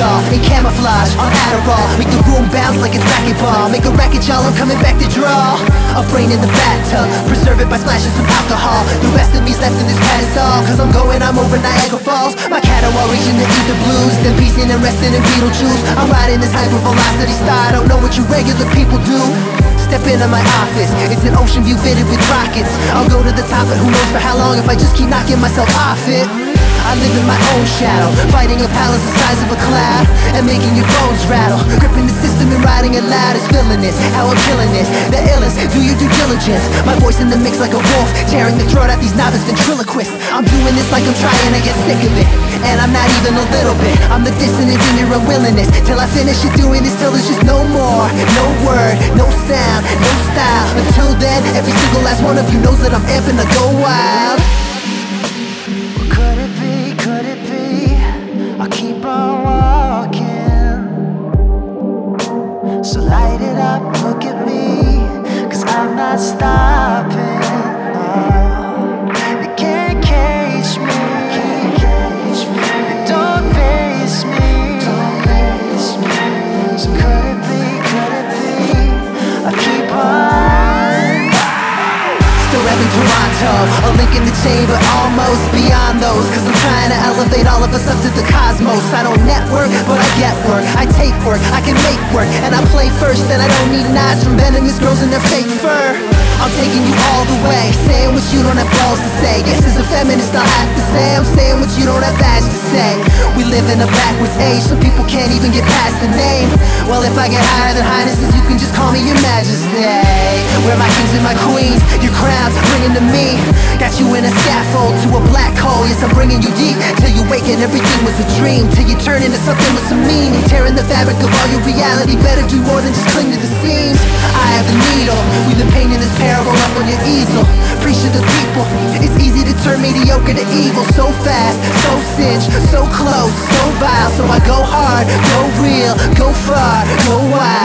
off in camouflage on Adderall. Make the room bounce like it's racquetball. Make a racket, y'all, I'm coming back to draw. A brain in the bathtub, preserve it by splashing some alcohol. The rest of me's left in this pedestal, cause I'm over Niagara Falls. My cataract reaching the ether blues, then piecing and resting in Beetlejuice. I'm riding this hypervelocity star, I don't know what you regular people do. Step into my office, it's an ocean view fitted with rockets. I'll go to the top, but who knows for how long if I just keep knocking myself off it. I live in my own shadow, fighting a palace the size of a cloud, and making your bones rattle. Gripping the system and riding it loud is villainous. How I'm killing this, the illest, do your due diligence. My voice in the mix like a wolf, tearing the throat out these novice ventriloquists. I'm doing this like I'm trying to get sick of it, and I'm not even a little bit. I'm the dissonance in your unwillingness, till I finish it doing this, till there's just no more. No word, no sound, no style. Until then, every single last one of you knows that I'm amping to go wild. Could it be? I'll keep on walking. So light it up, look at me, cause I'm not stopping. No, you can't cage me. You don't face me. So could it be? I'll keep on. Still rapping Toronto, a link in the chain, but almost beyond those. Cause I'm trying to elevate all of us up to the cosmos. I don't network, but I get work. I take work, I can make work, and I play first. And I don't need nods from venomous girls in their fake fur. I'm taking you all the way, saying what you don't have balls to say. Guess as a feminist I'll have to say, I'm saying what you don't have badge to say. We live in a backwards age, some people can't even get past the name. Well, if I get higher than highnesses, you can just call me your majesty. Where my kings and my queens, your crowns bringing to me. Got you in a scaffold to a black hole. Yes, I'm bringing you deep, till you wake and everything was a dream, till you turn into something with some meaning. Tearing the fabric of all your reality, better do more than just cling to the seams. I have the needle, we've been painting this parable up on your easel. Preach to the people, it's easy to turn mediocre to evil. So fast, so cinch, so close, so vile. So I go hard, go real, go far, go wild.